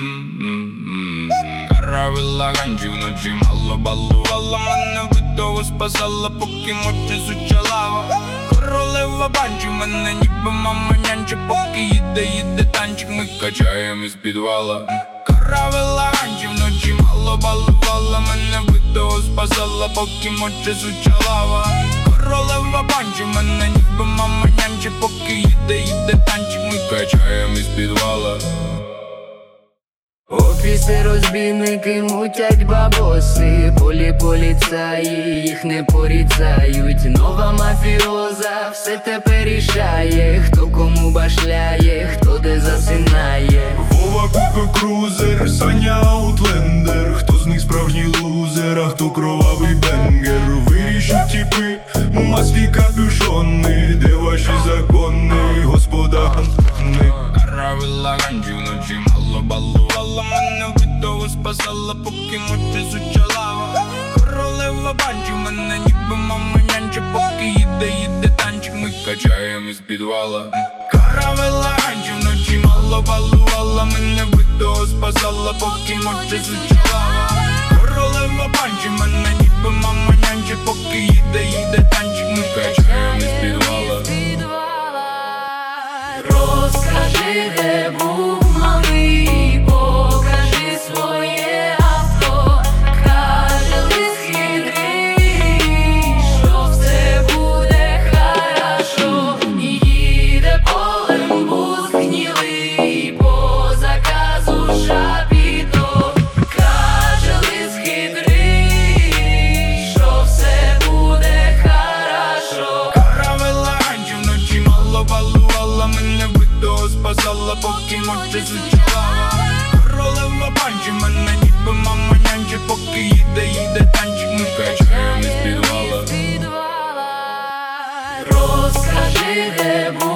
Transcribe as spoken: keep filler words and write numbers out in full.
Каравила ганджі вночі мало балувала, мене видово спасала, поки мочі суча лава. Королева банджі мене ніби мама нянче, поки їде, їде танчик, ми качаємо із підвала. Каравила ганджі вночі мало балувала, мене видово спасала, поки мочі суча лава. Королева банджі мене ніби мама нянче, поки їде, їде танчик, ми качаємо із підвала. Офіси, розбійники мутять бабоси, полі поліцаї їх не поріцають. Нова мафіоза все тепер рішає, хто кому башляє, хто де засинає. Вова купив крузер, Саня аутлендер. Хто з них справжній лузер, а хто кровавий бенгер? Вирішуть тіпи, маски капюшони, де ваші закони, господа Антони? Каравила ганджі вночі мало балувала, мене видово спасала, поки мочі суча лава. Королева банджі мене ніби мама нянче, поки їде, їде танчик, ми качаємо із підвала. Каравила ганджі вночі мало балувала, мене видово спасала, поки мочі суча лава. Королева банджі мене ніби мама нянче, поки їде, їде танчик, ми качаємо із підвала. Розкажи, де був малий, покажи своє авто. Каже лис хитрий, що все буде хорошо. І їде полем бус гнілий, по заказу Шапіто. Каже лис хитрий, що все буде хорошо. Каравила ганджі вночі мало балувала, мене видово спасала, поки мочі суча лава. Королева банджі мене ніби мама нянче, поки їде, їде танчик, ми качаємо із підвала. Розкажи, де був